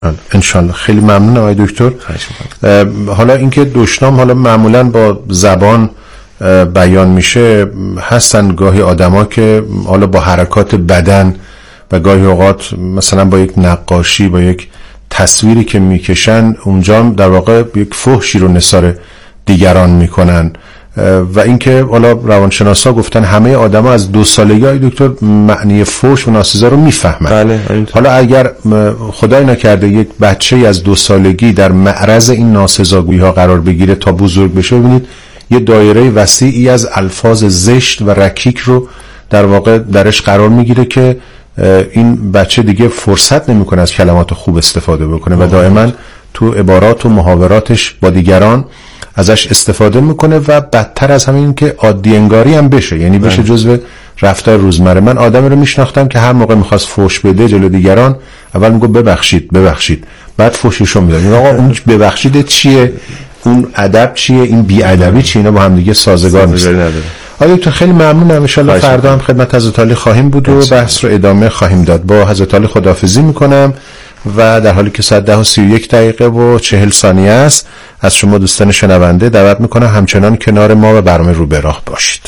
انشالله. خیلی ممنون آقای دکتر. حالا اینکه دشنام حالا معمولا با زبان بیان میشه، هستن گاهی آدما که حالا با حرکات بدن و گاهی اوقات مثلا با یک نقاشی، با یک تصویری که میکشن اونجا در واقع یک فحشی رو نثار دیگران میکنن. و اینکه حالا روانشناسا گفتن همه آدما از 2 سالگی های دکتر معنی فحش و ناسزا رو میفهمن. بله. حالا اگر خدای نکرده یک بچه از 2 سالگی در معرض این ناسزاگویی ها قرار بگیره تا بزرگ بشه، ببینید یه دایره وسیعی از الفاظ زشت و رکیک رو در واقع درش قرار میگیره که این بچه دیگه فرصت نمیکنه از کلمات خوب استفاده بکنه و دائما تو عبارات و محاوراتش با دیگران ازش استفاده میکنه و بدتر از همین که عادی انگاری هم بشه، یعنی بشه جزو رفتار روزمره. من آدمی رو میشناختم که هر موقع میخواست فحش بده جلو دیگران اول میگه ببخشید، بعد فحششو میداد. آقا اون ببخشید چیه؟ اون ادب چیه؟ این بی ادبی چیه؟ اینا با هم دیگه سازگار نیست. آقای دکتر خیلی ممنونم. ان شاءالله فردا هم خدمت حضرت عالی خواهیم بود و بحث رو ادامه خواهیم داد. با حضرت عالی خداحافظی میکنم و در حالی که ساعت 10:31 است از شما دوستان شنونده دعوت میکنم همچنان کنار ما و برنامه رو به راه باشید.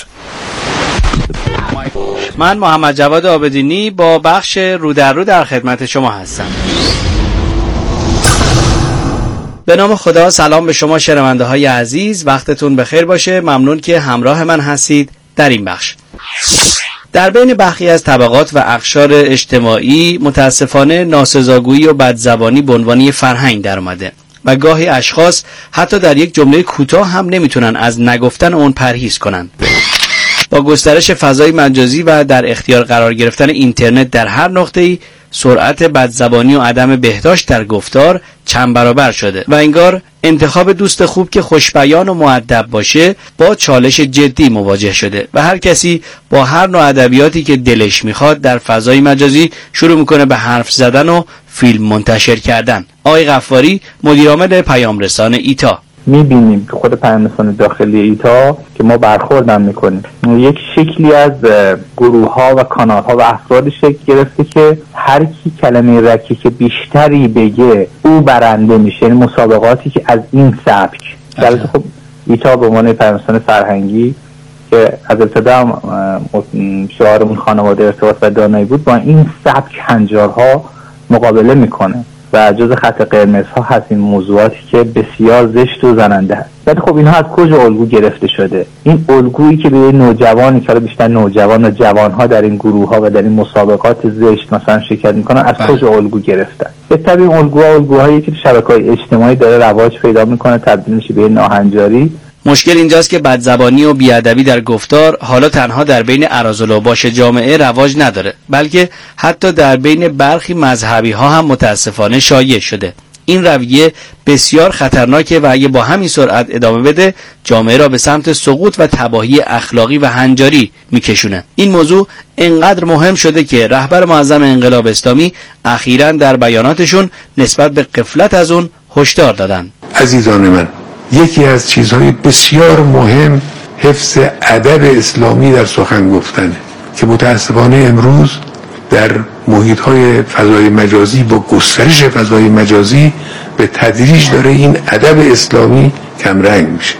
من محمد جواد عابدینی با بخش رو در رو در خدمت شما هستم. به نام خدا، سلام به شما شنونده های عزیز، وقتتون بخیر باشه. ممنون که همراه من هستید در این بخش. در بین برخی از طبقات و اقشار اجتماعی متاسفانه ناسزاگویی و بدزبانی به عنوان فرهنگ در اومده و گاهی اشخاص حتی در یک جمله کوتاه هم نمیتونن از نگفتن اون پرهیز کنن. با گسترش فضای مجازی و در اختیار قرار گرفتن اینترنت در هر نقطه‌ای، سرعت بدزبانی و عدم بهداشت در گفتار چند برابر شده و انگار انتخاب دوست خوب که خوشبیان و مؤدب باشه با چالش جدی مواجه شده و هر کسی با هر نوع ادبیاتی که دلش میخواد در فضای مجازی شروع میکنه به حرف زدن و فیلم منتشر کردن. آقای غفاری، مدیرعامل پیام رسان ایتا: میبینیم که خود پیام رسان داخلی ایتا که ما برخوردم میکنیم یک شکلی از گروه ها و کانال ها و افراد شکل گرفته که هر کی کلمه رکیک بیشتری بگه او برنده میشه، یعنی مسابقاتی که از این سبک. البته خب ایتا به عنوان پیام رسان فرهنگی که از ابتدا شعارمون خانواده ارتباط و دانایی بود، با این سبک هنجارها مقابله میکنه و جز خط قرمز ها هست این موضوعاتی که بسیار زشت و زننده هست. ولی خب اینها از کجا الگو گرفته شده؟ این الگویی که به نوجوانی که بیشتر نوجوان و جوان ها در این گروه ها و در این مسابقات زشت مثلا شرکت میکنن، از کجا الگو گرفتن؟ به طبع الگوهایی که شبکه‌های اجتماعی داره رواج پیدا میکنه، تبدیل میشه به ناهنجاری. مشکل اینجاست که بدزبانی و بیادبی در گفتار حالا تنها در بین اراذالاوباش جامعه رواج نداره، بلکه حتی در بین برخی مذهبی ها هم متاسفانه شایع شده. این رویه بسیار خطرناکه و اگه با همین سرعت ادامه بده جامعه را به سمت سقوط و تباهی اخلاقی و هنجاری میکشونه. این موضوع انقدر مهم شده که رهبر معظم انقلاب اسلامی اخیراً در بیاناتشون نسبت به غفلت از اون هشدار دادن. عزیزان من، یکی از چیزهای بسیار مهم حفظ ادب اسلامی در سخن گفتنه که متاسفانه امروز در محیط‌های فضای مجازی با گسترش فضای مجازی به تدریج داره این ادب اسلامی کمرنگ میشه.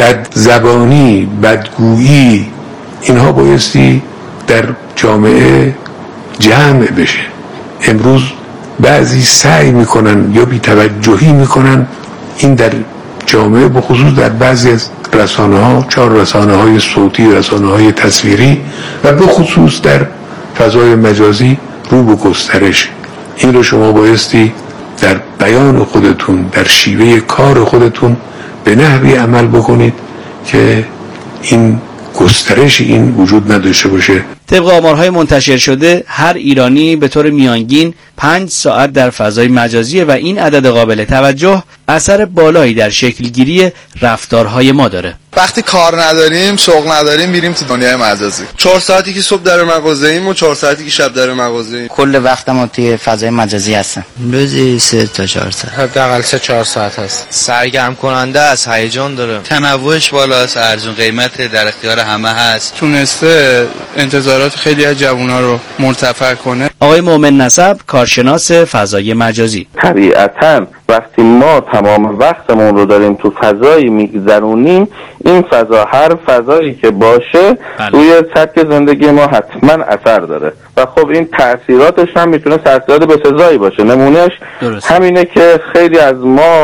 بدزبانی، بدگویی، اینها بایستی در جامعه جمع بشه. امروز بعضی سعی میکنن یا بی‌توجهی میکنن این در جامعه، به خصوص در بعضی از رسانه‌ها، 4 رسانه‌های صوتی، رسانه‌های تصویری و به خصوص در فضای مجازی رو به گسترش. این رو شما بایستی در بیان خودتون، در شیوه کار خودتون به نحوی عمل بکنید که این گسترش این وجود نداشته باشه. طبق آمارهای منتشر شده هر ایرانی به طور میانگین 5 ساعت در فضای مجازی و این عدد قابل توجه اثر بالایی در شکلگیری رفتارهای ما داره. وقتی کار نداریم، شغل نداریم، میریم تو دنیای مجازی. 4 ساعتی که صبح در مغازه‌ایم و 4 ساعتی که شب در مغازه‌ایم. کل وقتم توی فضای مجازی هستم. روزی 3 تا 4 ساعت. حداقل 3-4 ساعت هست. سرگرم کننده است، هیجان داره. تنوعش بالاست، ارزون قیمت در اختیار همه هست. تونسته انتظارات خیلی از جوونا رو مرتفع کنه. آقای مومن نسب، کارشناس فضای مجازی: طبیعتاً وقتی ما تمام وقتمون رو داریم تو فضایی میگذرونیم، این فضا، هر فضایی که باشه روی سبک زندگی ما حتما اثر داره و خب این تأثیراتش هم میتونه تأثیرات بسزایی باشه. نمونهش همینه که خیلی از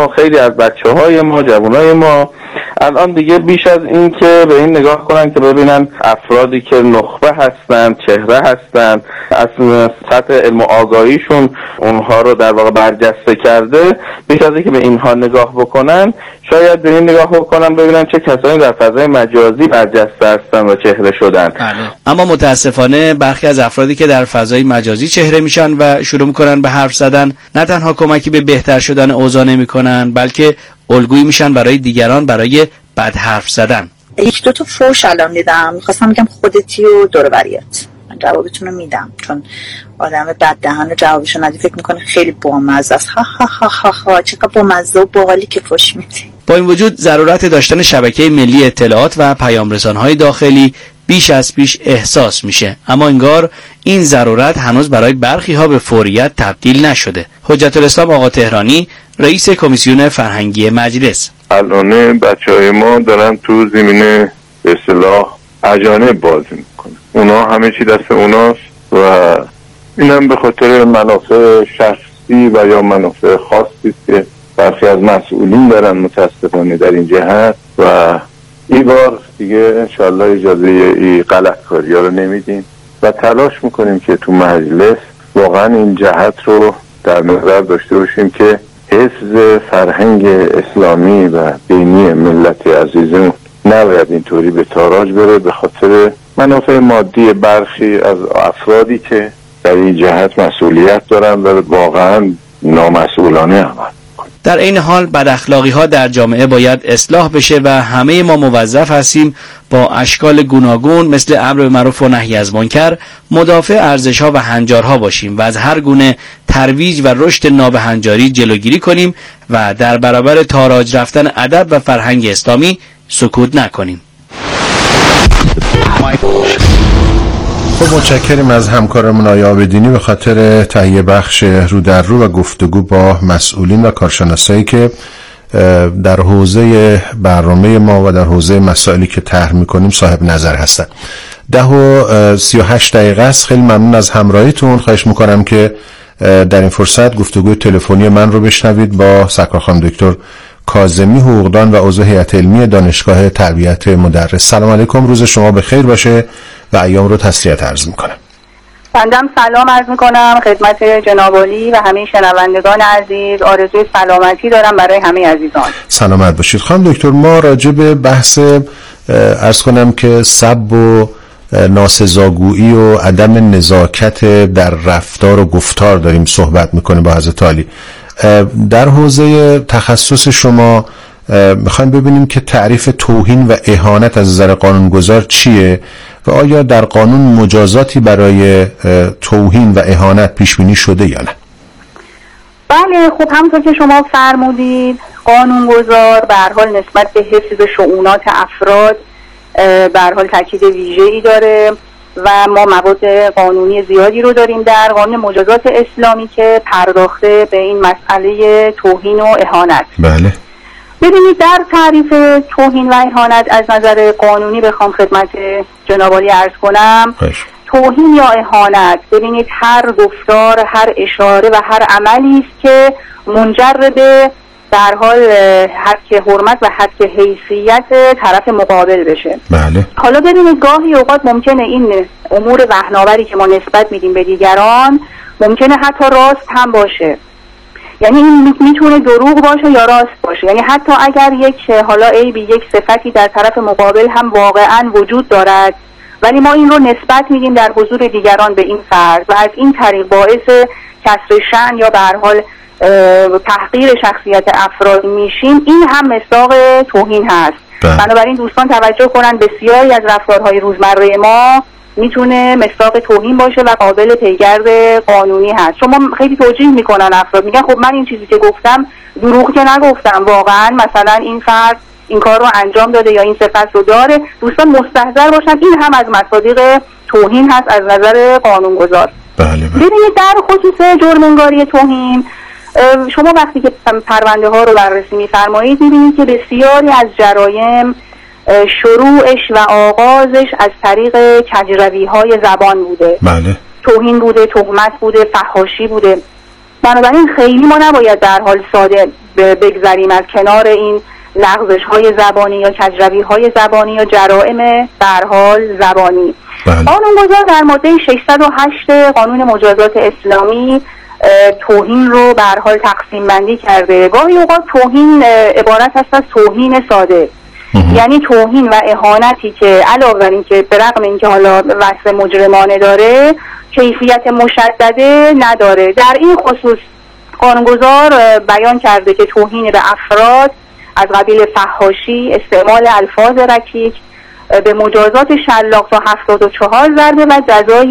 بچه‌های ما، جوانای ما الان دیگه بیش از این که به این نگاه کنن که ببینن افرادی که نخبه هستن، چهره هستن، از سطح علم و آگاهیشون اونها رو در واقع برجسته کرده، بیش از این که به اینها نگاه بکنن، شاید به این نگاه بکنن ببینن چه کسانی در فضای مجازی برجسته هستن و چهره شدن. اما متاسفانه برخی از افرادی که در فضای مجازی چهره میشن و شروع میکنن به حرف زدن، نه تنها کمکی به بهتر شدن اوضاع نمیکنن، بلکه الگویی میشن برای دیگران برای بد حرف زدن. 1-2 تا فوش الان دیدم، میخواستم بگم خودتی و دور و بریت. من جوابتون رو میدم، چون آدم بد دهن جوابشو ندی فکر میکنه خیلی بامزه است. ها ها ها ها ها، چقدر بامزه و باحالی که فوش میدی. با این وجود ضرورت داشتن شبکه ملی اطلاعات و پیام‌رسان‌های داخلی بیش از پیش احساس میشه، اما انگار این ضرورت هنوز برای برخی ها به فوریت تبدیل نشده. حجت الاسلام آقا تهرانی، رئیس کمیسیون فرهنگی مجلس: الان بچهای ما دارن تو زمینه به اصطلاح اجانب بازی میکنن، اونا همه چی دست اوناست و اینم به خاطر منافع شخصی و یا منافع خاصی که برخی از مسئولین دارن متاسفانه در این جهت و این بار دیگه انشاءالله اجازه ای غلط کاری ها رو نمیدیم و تلاش میکنیم که تو مجلس واقعا این جهت رو در نظر داشته باشیم که حفظ فرهنگ اسلامی و دینی ملت عزیزمون نباید اینطوری به تاراج بره به خاطر منافع مادی برخی از افرادی که در این جهت مسئولیت دارن و واقعا نامسئولانه عمل. در این حال بد اخلاقی ها در جامعه باید اصلاح بشه و همه ما موظف هستیم با اشکال گوناگون مثل امر به معروف و نهی از منکر مدافع ارزش ها و هنجارها باشیم و از هر گونه ترویج و رشد نابهنجاری جلوگیری کنیم و در برابر تاراج رفتن ادب و فرهنگ اسلامی سکوت نکنیم. خب متشکریم از همکارمون آیا عابدینی به خاطر تهیه بخش رو در رو و گفتگو با مسئولین و کارشناسایی که در حوزه برنامه ما و در حوزه مسائلی که طرح می‌کنیم صاحب نظر هستن. 10:38 است. خیلی ممنون از همراهیتون. خواهش می‌کنم که در این فرصت گفتگوی تلفنی من رو بشنوید با سرکار خانم دکتر کاظمی، حقوقدان و عضو هیئت علمی دانشگاه تربیت مدرس. سلام علیکم، روز شما بخیر باشه و ایام رو تسلیت عرض میکنم. بندم سلام عرض میکنم خدمت جناب عالی و همه شنوندگان عزیز. آرزوی سلامتی دارم برای همه عزیزان. سلامت باشید. خانم دکتر، ما راجع به بحث عرض کنم که سب و ناسزاگویی و عدم نزاکت در رفتار و گفتار داریم صحبت میکنیم با حضرت عالی. در حوزه تخصص شما میخوایم ببینیم که تعریف توهین و اهانت از نظر قانونگذار چیه و آیا در قانون مجازاتی برای توهین و اهانت پیش بینی شده یا نه؟ بله، خب همونطور که شما فرمودید قانونگذار به هر حال نسبت به حفظ شؤونات افراد به هر حال تاکید ویژه‌ای داره و ما مواد قانونی زیادی رو داریم در قانون مجازات اسلامی که پرداخته به این مسئله توهین و اهانت. بله. ببینید در تعریف توهین و اهانت از نظر قانونی بخوام خدمت جناب عالی عرض کنم، توهین یا اهانت ببینید هر گفتار، هر اشاره و هر عملی است که منجر به در حال حق حرمت و حق حیثیت طرف مقابل بشه. بله. حالا ببینید گاهی اوقات ممکنه این امور وهن‌آوری که ما نسبت میدیم به دیگران ممکنه حتی راست هم باشه، یعنی این میتونه دروغ باشه یا راست باشه، یعنی حتی اگر یک حالا عیبی، یک صفتی در طرف مقابل هم واقعا وجود دارد ولی ما این رو نسبت میدیم در حضور دیگران به این فرد و از این طریق باعث کسر شأن یا به هر حال تحقیر شخصیت افراد میشیم، این هم مصداق توهین هست. بنابراین دوستان توجه کنن بسیاری از رفتارهای روزمره ما میتونه مصداق توهین باشه و قابل پیگرد قانونی هست. شما خیلی توجیه میکنن افراد، میگن خب من این چیزی که گفتم دروغ که نگفتم، واقعا مثلا این فرد این کار رو انجام داده یا این صفت رو داره. دوستان مستحضر باشن این هم از مصادیق توهین هست از نظر قانونگذار. ببینید در خصوص جرم انگاری توهین، شما وقتی که پرونده ها رو بررسی می‌فرمایید می‌بینید که بسیاری از جرایم شروعش و آغازش از طریق کجروی‌های زبان بوده. بله. توهین بوده، تهمت بوده، فحاشی بوده. بنابراین خیلی ما نباید در حال ساده بگذریم از کنار این لغزش‌های زبانی یا کجروی‌های زبانی یا جرائم در حال زبانی. قانونگذار در ماده 608 قانون مجازات اسلامی توهین رو به هر حال تقسیم بندی کرده. گاهی اوقات توهین عبارت است از توهین ساده، یعنی توهین و اهانتی که علاوه بر این که به رغم اینکه حالا وصف مجرمانه داره کیفیت مشدده نداره. در این خصوص قانونگذار بیان کرده که توهین به افراد از قبیل فحاشی، استعمال الفاظ رکیک به مجازات شلاق تا 74 ضربه و جزای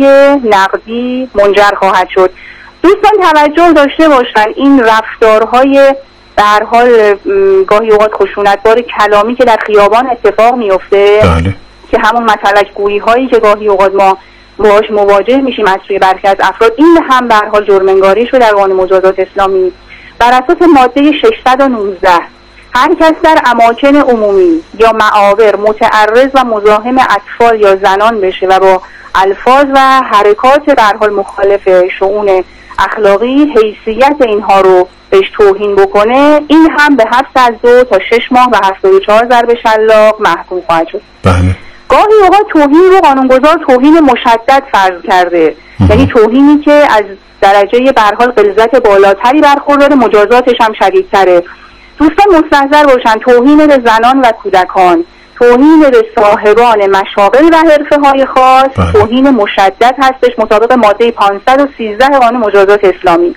نقدی منجر خواهد شد. دوستان توجه داشته باشن این رفتارهای به هر حال گاهی اوقات خشونتبار کلامی که در خیابان اتفاق میفته، که همون مطلق گویی هایی که گاهی اوقات ما باهاش مواجه میشیم از سوی برخی از افراد، این هم به هر حال جرم انگاری شده در قانون مجازات اسلامی. بر اساس ماده 619 هر کس در اماکن عمومی یا معابر متعرض و مزاحم اطفال یا زنان بشه و با الفاظ و حرکات به هر حال مخالف شؤون اخلاقی حیثیت اینها رو بهش توهین بکنه، این هم به حبس از 2 تا 6 ماه و 74 ضرب شلاق محکوم خواهد شد. گاهی اوقات توهین رو قانونگذار توهین مشدد فرض کرده، یعنی توهینی که از درجه به هر حال غلظت بالاتری برخورداره، مجازاتش هم شدیدتره. دوستان مستحضر باشن توهین به زنان و کودکان، توهین به صاحبان مشاغل و حرفه‌های خاص توهین مشدد هستش مطابق ماده 513 قانون مجازات اسلامی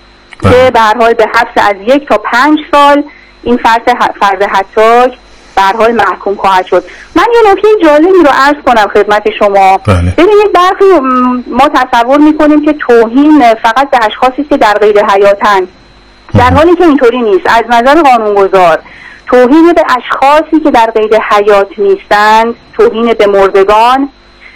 که به هر حال به حبس از 1 تا 5 سال این فرد هتاک به هر حال محکوم خواهد شد. من یه نکته جالبی رو عرض کنم خدمت شما. ببینید برخی ما تصور میکنیم که توهین فقط به اشخاصی که در قید حیاتن، در حالی که اینطوری نیست. از نظر قانونگذار توهین به اشخاصی که در قید حیات نیستند، توهین به مردگان،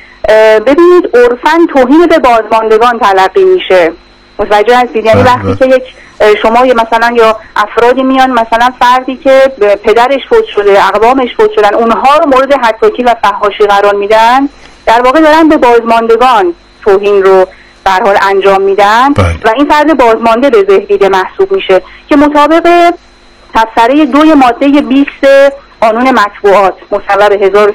ببینید عرفاً توهین به بازماندگان تلقی میشه. متوجه هستید؟ یعنی وقتی که یک شما مثلا یا افرادی میان، مثلا فردی که پدرش فوت شده، اقوامش فوت شدن، اونها رو مورد حطاکی و فحاشی قرار میدن، در واقع دارن به بازماندگان توهین رو به هر حال انجام میدن و این فرد بازمانده به ذهنیده محسوب میشه که مطابق تفسیره 2 ماده 20 قانون مطبوعات مصوب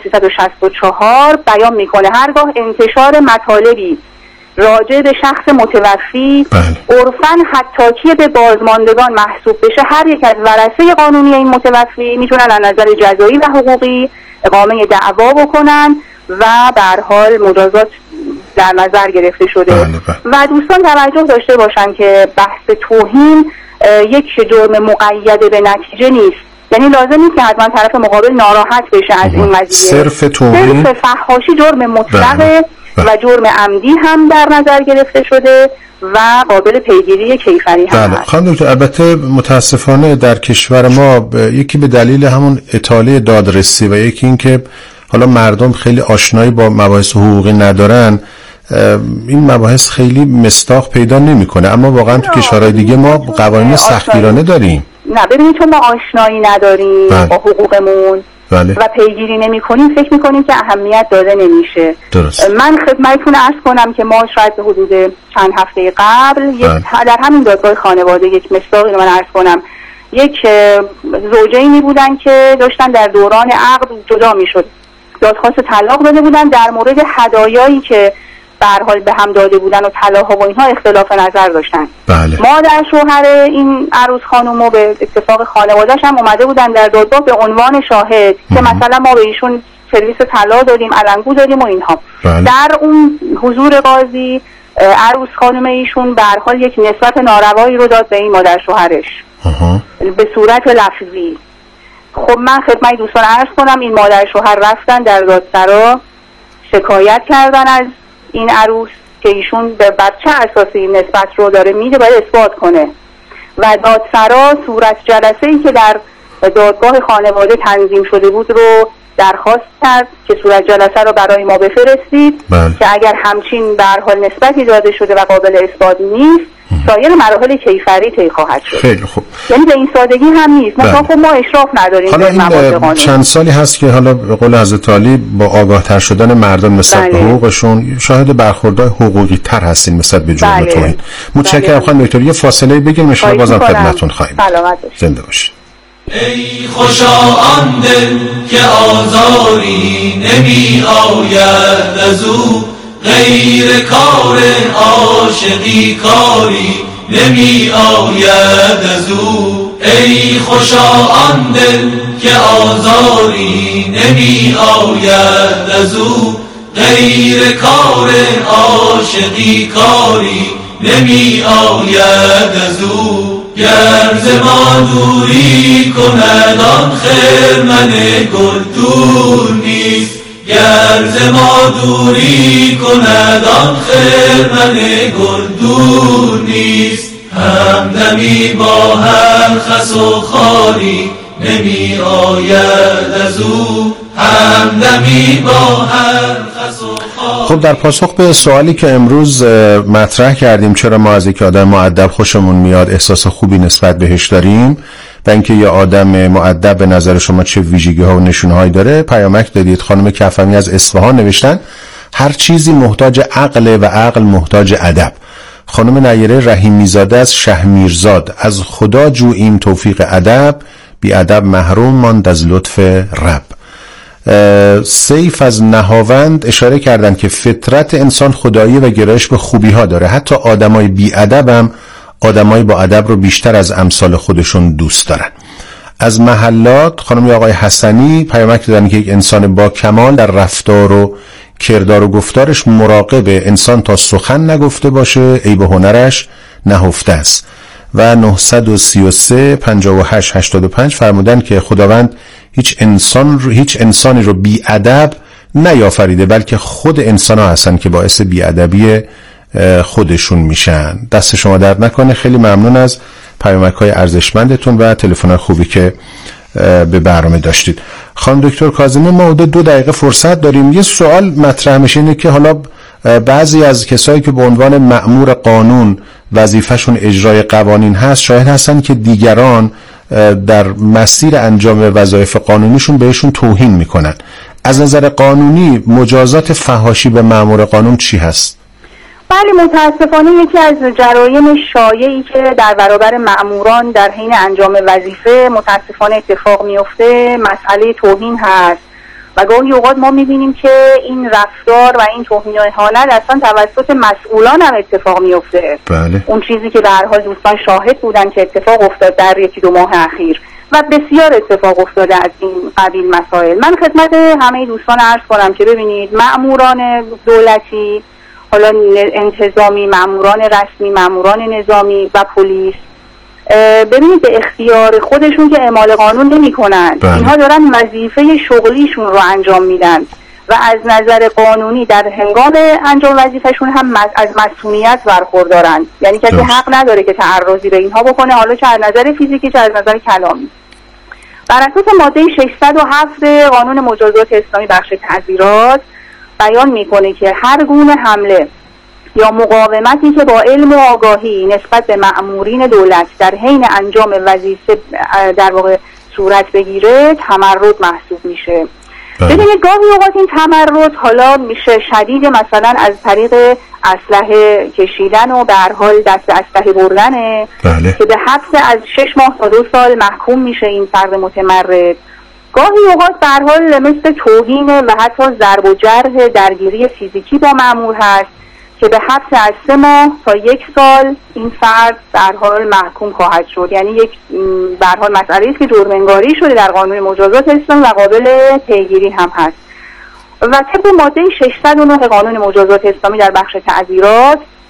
1364 بیان میکنه هرگاه انتشار مطالبی راجع به شخص متوفی عرفاً حطاکی به بازماندگان محسوب بشه، هر یک از ورثه قانونی این متوفی میتونن از نظر جزایی و حقوقی اقامه دعوا بکنن و به هر حال مجازات در نظر گرفته شده. و دوستان توجه داشته باشن که بحث توهین یک جرم مقید به نتیجه نیست، یعنی لازم نیست که حتما طرف مقابل ناراحت بشه از این قضیه. صرف توهین، صرف فحاشی جرم مطلقه و جرم عمدی هم در نظر گرفته شده و قابل پیگیری کیفری هم هست. خانم دکتر، البته متاسفانه در کشور ما یکی به دلیل همون اطاله دادرسی و یکی این که حالا مردم خیلی آشنایی با مباحث حقوقی ندارن، این مباحث خیلی مصداق پیدا نمیکنه. اما واقعا تو کشورهای دیگه ما قوانین سختگیرانه داریم. نه ببینید، چون ما آشنایی نداریم با حقوقمون و پیگیری نمی کنیم، فکر میکنیم که اهمیت داده نمیشه. من خدمتتون عرض کنم که ما شاید به حدود چند هفته قبل در همین دادگاه خانواده یک مصداقی رو من عرض کنم، یک زوجینی بودن که داشتن در دوران عقد جدا میشد، دادخواست طلاق داده بودن در مورد هدایایی که به هر حال به هم داده بودن و طلاق و اینها اختلاف نظر داشتن. مادر شوهر این عروس خانم و به اتفاق خانواده‌اش هم اومده بودن در دادگاه به عنوان شاهد که مثلا ما به ایشون سرویس طلا دادیم، علنگو دادیم و اینها. در اون حضور قاضی عروس خانم ایشون به هر حال یک نسبت ناروایی رو داد به این مادر شوهرش به صورت لفظی. خب من خدمت دوستان عرض کنم این مادر شوهر رفتن در دادسرا شکایت کردن از این عروس که ایشون بر چه اساسی این نسبت رو داره میده باید اثبات کنه و دادسرا صورت جلسه‌ای که در دادگاه خانواده تنظیم شده بود رو درخواست کرد که صورت جلسه رو برای ما بفرستید که اگر همچین به هر حال نسبتی داده شده و قابل اثبات نیست سایر مراحل کیفری طی خواهد شد. خیلی خوب. یعنی به این سادگی هم نیست. خب ما اشراف نداریم. حالا این چند سالی هست که حالا به قول حضرت علی با آگاه تر شدن مردم نسبت به حقوقشون شاهد برخوردهای حقوقی تر هستین نسبت به جرم توهین. متشکرم خانم دکتر. یه فاصله بگیم ان شاءالله بازم خدمتتون خواهیم. سلامت زنده باشید. ای خوشا آن دل که آزاری نمی آید از او، غیر کار عاشقی کاری نمی آید از او. ای خوشا آن دل که آزاری نمی آید از او، غیر کار عاشقی کاری نمی آید از او. گر ز ما دوری کند آن خرمن گل دور نیست، گر ز ما دوری کند آن خرمن گل دور نیست. همدمی با هر خس و خاری نمی آید از او، همدمی با هر خس و خاری. خب در پاسخ به سوالی که امروز مطرح کردیم چرا ما از یک آدم مؤدب خوشمون میاد، احساس خوبی نسبت بهش داریم و اینکه یه آدم مؤدب به نظر شما چه ویژگی ها و نشونه هایی داره، پیامک دادید. خانم کفمی از اصفهان نوشتن هر چیزی محتاج عقل و عقل محتاج ادب. خانم نیره رحیمی زاده از شهمیرزاد از خدا جوییم توفیق ادب، بی ادب محروم ماند از لطف رب. سیف از نهاوند اشاره کردن که فطرت انسان خدایی و گرایش به خوبی ها داره، حتی آدمای بی ادب هم آدمای با ادب رو بیشتر از امثال خودشون دوست دارن. از محلات خانم آقای حسنی پیامک دادن که یک انسان با کمال در رفتار و کردار و گفتارش مراقب انسان تا سخن نگفته باشه عیب هنرش نهفته است. و 933 58 85 فرمودن که خداوند هیچ انسانی رو بی ادب نیافریده، بلکه خود انسان ها هستن که باعث بی ادبی خودشون میشن. دست شما درد نکنه. خیلی ممنون از پیامک های ارزشمندتون و تلفن خوبی که به برنامه داشتید. خانم دکتر کاظمی ما حدود 2 دقیقه فرصت داریم. یه سوال مطرح میشه اینه که حالا بعضی از کسایی که به عنوان مأمور قانون وظیفهشون اجرای قوانین هست شاهد هستن که دیگران در مسیر انجام وظایف قانونیشون بهشون توهین میکنن. از نظر قانونی مجازات فحاشی به مأمور قانون چی هست؟ بله متاسفانه یکی از جرایم شایعی که در برابر مأموران در حین انجام وظیفه متاسفانه اتفاق میفته مسئله توهین هست و گاهی اوقات ما میبینیم که این رفتار و این توهین و اهانت اصلا توسط مسئولان هم اتفاق میفته. بله. اون چیزی که به هر حال دوستان شاهد بودن که اتفاق افتاد در 1-2 ماه اخیر و بسیار اتفاق افتاده از این قبیل مسائل. من خدمت همه دوستان عرض کنم که ببینید مأموران دولتی، حالا انتظامی، مأموران رسمی، مأموران نظامی و پلیس، ببینید به اختیار خودشون که اعمال قانون نمی کنن. اینها دارن وظیفه شغلیشون رو انجام میدن و از نظر قانونی در هنگام انجام وظیفهشون هم از مسئولیت برخوردارن. یعنی کسی حق نداره که تعرضی به اینها بکنه، حالا چه از نظر فیزیکی چه از نظر کلامی. بر اساس ماده 607 قانون مجازات اسلامی بخش تعزیرات بیان میکنه که هر گونه حمله یا مقاومتی که با علم و آگاهی نسبت به مأمورین دولت در حین انجام وظیفه در واقع صورت بگیره تمرد محسوب میشه. ببینید گاهی اوقات این تمرد حالا میشه شدید، مثلا از طریق اسلحه کشیدن و به هر حال دست اسلحه بردنه که به حبس از 6 ماه تا 2 سال محکوم میشه این فرد متمرد. گاهی اوقات به هر حال مثل توهین و حتی ضرب و جرح درگیری فیزیکی با مأمور هست که به حبس از 3 ماه تا 1 سال این فرد به هر حال محکوم خواهد شد. یعنی یک به هر حال مسئله است که جرم انگاری شده در قانون مجازات اسلامی و قابل پیگیری هم هست. و طبق ماده 609 قانون مجازات اسلامی در بخش تعزیرات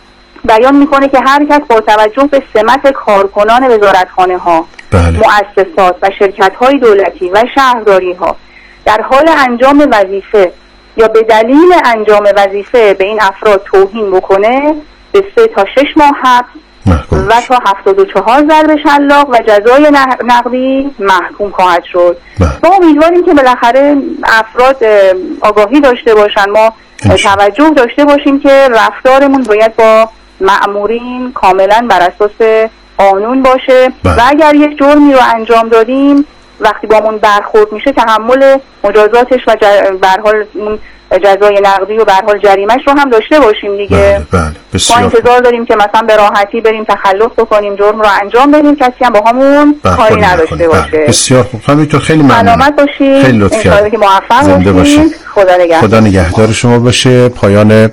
بیان میکنه که هر کس با توجه به سمت کارکنان وزارتخانه ها، مؤسسات و شرکت های دولتی و شهرداری ها در حال انجام وظیفه یا به دلیل انجام وظیفه به این افراد توهین بکنه به 3 تا 6 ماه حبس و تا 74 ضرب شلاق و جزای نقدی محکوم خواهد شد. ما امیدواریم که بالاخره افراد آگاهی داشته باشن، ما توجه داشته باشیم که رفتارمون باید با مأمورین کاملا بر اساس قانون باشه و اگر یک جرمی رو انجام دادیم وقتی با من برخورد میشه تحمل مجازاتش و به هر حال جزای نقدی و به هر حال جریمه‌اش رو هم داشته باشیم دیگه. ما انتظار داریم که مثلا به راحتی بریم تخلص بکنیم، جرم رو انجام بدیم، کسی هم با همون کاری نداشته باشه. بسیار خوب. همینطور، خیلی ممنونم. سلامت باشید. خیلی لطف کردید. که موفق باشید. خدا نگهدار شما باشه. پایان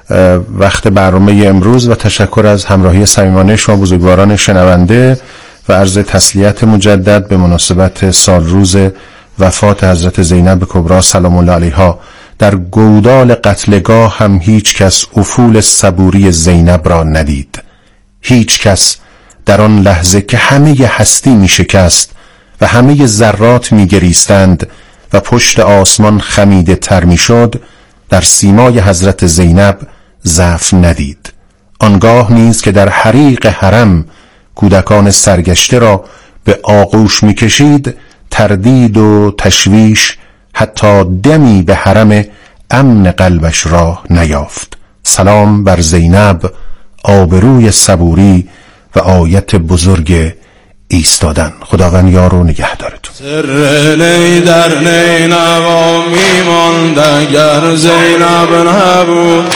وقت برنامه امروز و تشکر از همراهی صمیمانه شما بزرگواران شنونده و عرض تسلیت مجدد به مناسبت سال روز وفات حضرت زینب کبری سلام الله علیها. در گودال قتلگاه هم هیچ کس افول صبوری زینب را ندید. هیچ کس در آن لحظه که همه هستی می شکست و همه ذرات می گریستند و پشت آسمان خمیده تر می شد در سیمای حضرت زینب ضعف ندید. آنگاه نیز که در حریق حرم کودکان سرگشته را به آغوش می کشید تردید و تشویش حتی دمی به حرم امن قلبش راه نیافت. سلام بر زینب، آبروی صبوری و آیت بزرگ ایستادن. خداوند یار و نگهدارتون. سر نی در نینوا میماند اگر زینب نبود.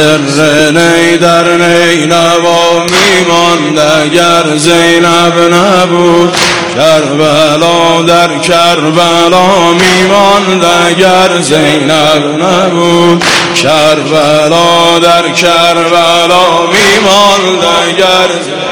سر نی در نینوا میماند اگر زینب نبود. کربلا در کربلا میماند اگر زینب نبود. کربلا در کربلا میماند اگر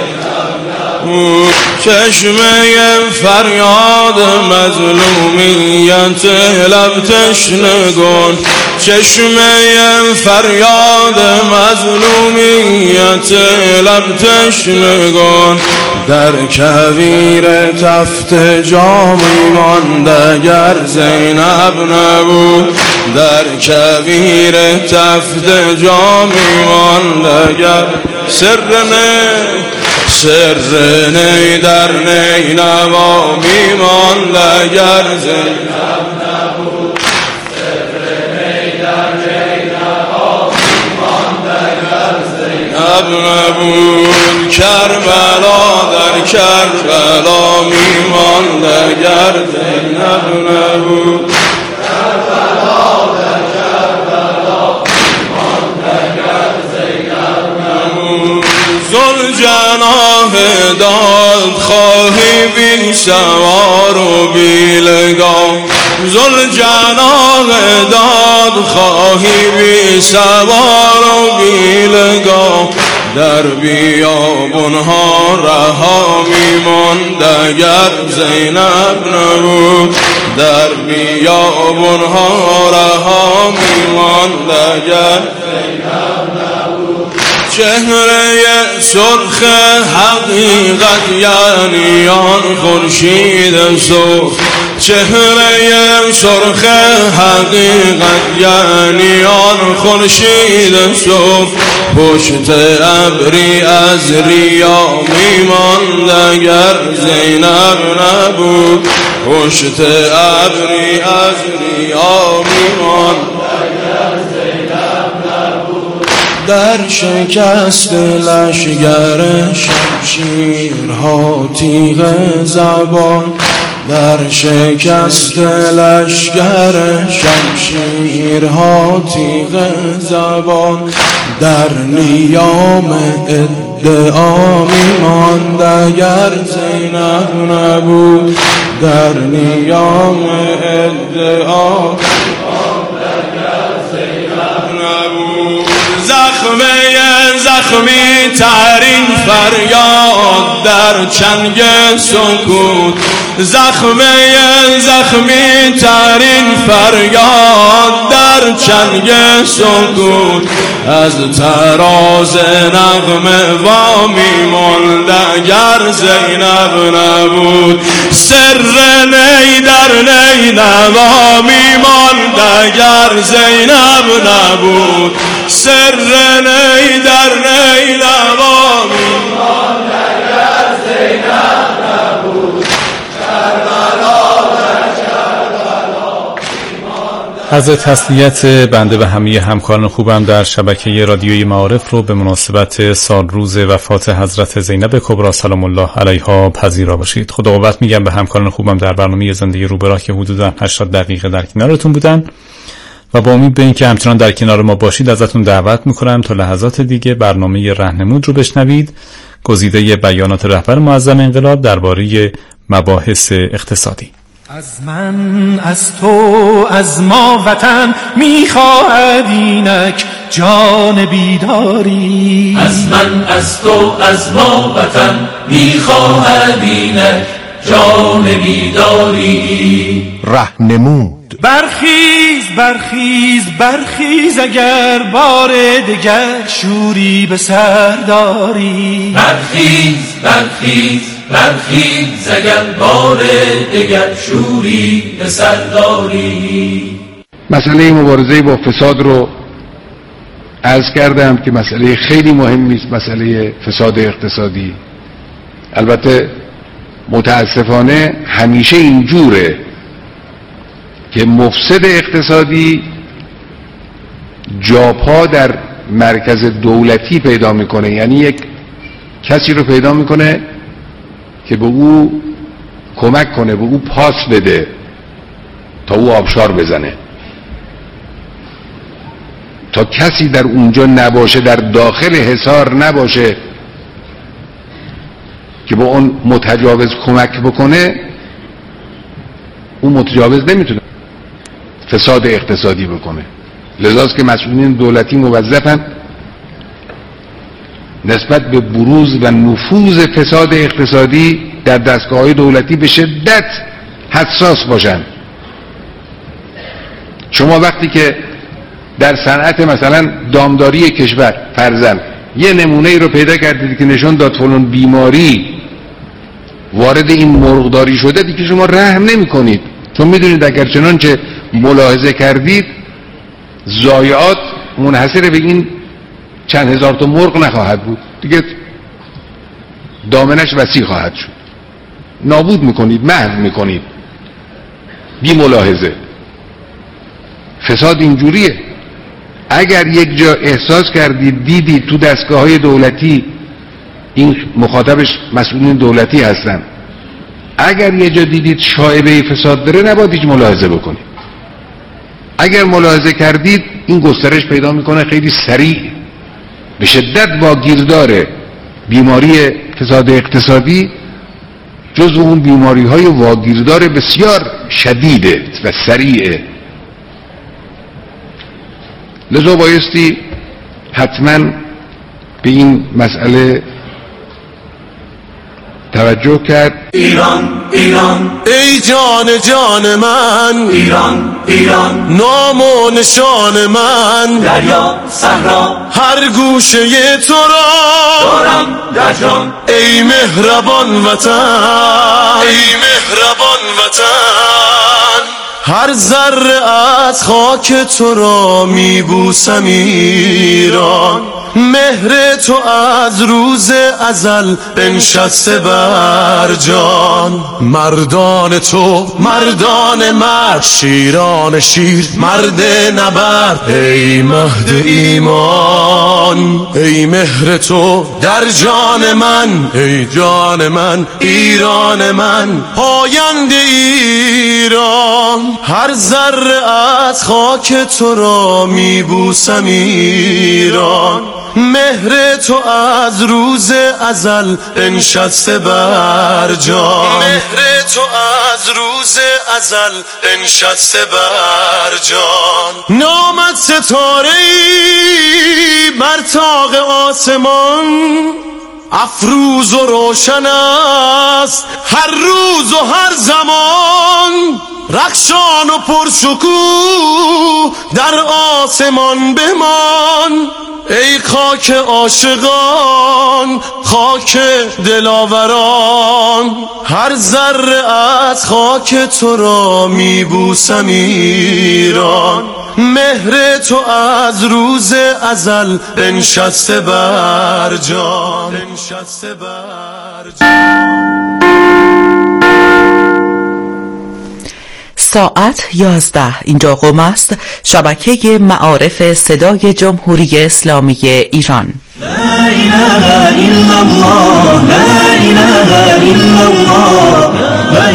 چشمه فریاد مظلومیت لب تشنگان. چشمه فریاد مظلومیت لب تشنگان. در کویر تفت جامی ماند اگر زینب نبود. در کویر تفت جامی ماند اگر سر نی در نینوا میماند اگر زینب نبود. سر نی در نینوا میماند اگر زینب نبود. کربلا در کربلا میماند اگر زینب نبود. کربلا در کربلا میماند اگر زینب نبود. ذوالجناح داد خواهی بی سوار و بی لگام. ذوالجناح داد خواهی بی سوار و بی لگام. در بیابونها رها میماند اگر زینب نبود. در بیابونها رها میماند اگر زینب نبود. چهره سرخ حقیقت یعنی آن خورشید سرخ. چهره سرخ حقیقت یعنی آن خورشید سرخ. پشت ابری از ریا میماند اگر زینب نبود. پشت ابری از ریا میماند اگر زینب نبود. در شکست لشگر شمشیرها تیغ زبان. در شکست لشگر شمشیرها تیغ زبان. در نیام ادعا میماند اگر زینب نبود. در نیام ادعا زخمی ترین فریاد در چنگ سکوت. زخمی ترین فریاد در چنگ سکوت از تراز نغمه وامی ماند اگر زینب نبود. سر نی در نی نوامی ماند اگر زینب نبود. سر نی در نی نوامی ماند اگر زینب نبود. از تسلیت بنده و همه همکاران خوبم در شبکه رادیوی معارف رو به مناسبت سال روز وفات حضرت زینب کبری سلام الله علیها پذیرا باشید. خدا قوت میگم به همکاران خوبم در برنامه زندگی رو به راه که حدوداً 80 دقیقه در کنارتون بودن و با امید به اینکه همچنان در کنار ما باشید ازتون دعوت میکنم تا لحظات دیگه برنامه رهنمود رو بشنوید، گزیده بیانات رهبر معظم انقلاب درباره مباحث اقتصادی. از من، از تو، از ما وطن میخواهد اینک جان بیداری. از من، از تو، از ما وطن میخواهد اینک جان بیداری. رهنمود. برخیز برخیز برخیز اگر بار دگر شوری به سر داری. برخیز برخیز برخیز اگر بار دگر شوری به سر داری. مسئله مبارزه با فساد رو عرض کردم که مسئله خیلی مهمی است، مسئله فساد اقتصادی. البته متاسفانه همیشه اینجوره که مفسد اقتصادی جاپا در مرکز دولتی پیدا میکنه، یعنی یک کسی رو پیدا میکنه که به او کمک کنه، به او پاس بده تا او آبشار بزنه. تا کسی در اونجا نباشه، در داخل حصار نباشه که با اون متجاوز کمک بکنه، اون متجاوز نمیتونه فساد اقتصادی بکنه. لذاست که مسئولین دولتی موظفن نسبت به بروز و نفوذ فساد اقتصادی در دستگاه‌های دولتی به شدت حساس باشن. شما وقتی که در صنعت مثلا دامداری کشور فرضاً یه نمونه ای رو پیدا کردید که نشون داد فلان بیماری وارد این مرغداری شده، دیگه شما رحم نمی کنید، چون میدونید اگر چنانچه ملاحظه کردید ضایعات منحصر به این چند هزار تا مرغ نخواهد بود، دیگه دامنش وسیع خواهد شد. نابود میکنید، محو میکنید بی ملاحظه. فساد اینجوریه. اگر یک جا احساس کردید، دیدید تو دستگاه‌های دولتی، این مخاطبش مسئولین دولتی هستن، اگر یه جا دیدید شایبه فساد داره نباید هیچ ملاحظه بکنید. اگر ملاحظه کردید این گسترش پیدا میکنه، خیلی سریع به شدت واگیر داره. بیماری فساد اقتصادی جزو اون بیماری های واگیردار بسیار شدیده و سریعه. لذا بایستی حتما به این مسئله توجه کرد. ایران ایران ای جان جان من، ایران ایران نام و نشان من، دریا صحرا هر گوشه تو را دارم در جان. ای مهربان وطن، ای مهربان وطن، هر ذره از خاک تو را میبوسم ایران. مهر تو از روز ازل بنشسته بر جان. مردان تو مردان مرد، شیران شیر مرد نبرد، ای مهد ایمان. ای مهر تو در جان من، ای جان من، ایران من، پاینده ایران. هر ذره از خاک تو را میبوسم ایران. مهر تو از روز ازل بنشسته بر جان. مهر تو از روز ازل بنشسته بر جان. نامت ستاره‌ای بر طاق آسمان، افروز و روشن است هر روز و هر زمان، رخشان و پرشکوه در آسمان بمان. ای خاک عاشقان، خاک دلاوران، هر ذره از خاک تو را میبوسم ایران. مهر تو از روز ازل بنشسته بر جان. ساعت 11 اینجا قم است، شبکه معارف صدای جمهوری اسلامی ایران. لا اله الا الله، لا اله الا الله.